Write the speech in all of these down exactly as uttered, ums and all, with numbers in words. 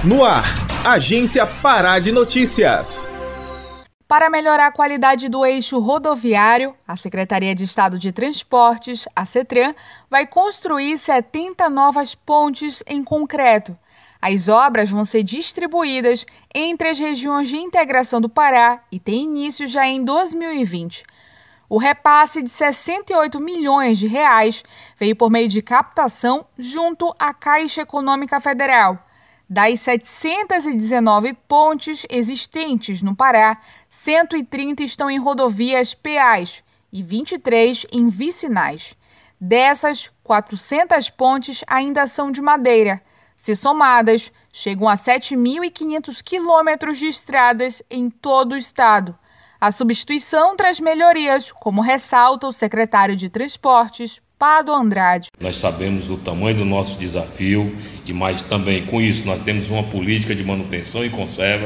No ar, Agência Pará de Notícias. Para melhorar a qualidade do eixo rodoviário, a Secretaria de Estado de Transportes, a CETRAN, vai construir setenta novas pontes em concreto. As obras vão ser distribuídas entre as regiões de integração do Pará e têm início já em dois mil e vinte. O repasse de sessenta e oito milhões de reais veio por meio de captação junto à Caixa Econômica Federal. Das setecentas e dezenove pontes existentes no Pará, cento e trinta estão em rodovias peais e vinte e três em vicinais. Dessas, quatrocentas pontes ainda são de madeira. Se somadas, chegam a sete mil e quinhentos quilômetros de estradas em todo o estado. A substituição traz melhorias, como ressalta o secretário de Transportes, Pado Andrade. Nós sabemos o tamanho do nosso desafio e mais também com isso nós temos uma política de manutenção e conserva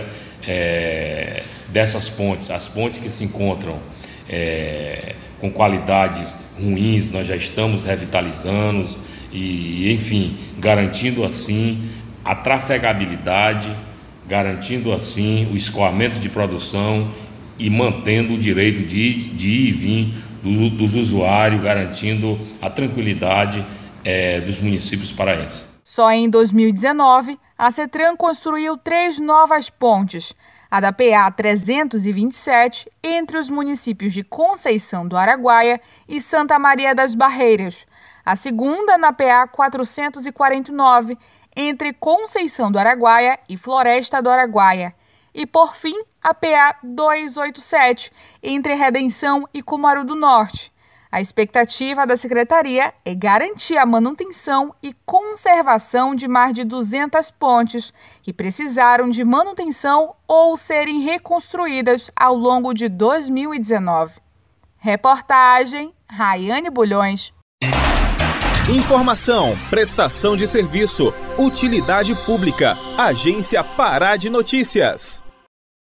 é, dessas pontes. As pontes que se encontram é, com qualidades ruins, nós já estamos revitalizando e, enfim, garantindo assim a trafegabilidade, garantindo assim o escoamento de produção e mantendo o direito de ir, de ir e vir dos, dos usuários, garantindo a tranquilidade é, dos municípios paraenses. Só em dois mil e dezenove, a CETRAN construiu três novas pontes. A da P A trezentos e vinte e sete, entre os municípios de Conceição do Araguaia e Santa Maria das Barreiras. A segunda na P A quatrocentos e quarenta e nove, entre Conceição do Araguaia e Floresta do Araguaia. E, por fim, a P A duzentos e oitenta e sete, entre Redenção e Cumaru do Norte. A expectativa da Secretaria é garantir a manutenção e conservação de mais de duzentas pontes que precisaram de manutenção ou serem reconstruídas ao longo de dois mil e dezenove. Reportagem Raiane Bulhões. Informação, prestação de serviço, utilidade pública, Agência Pará de Notícias.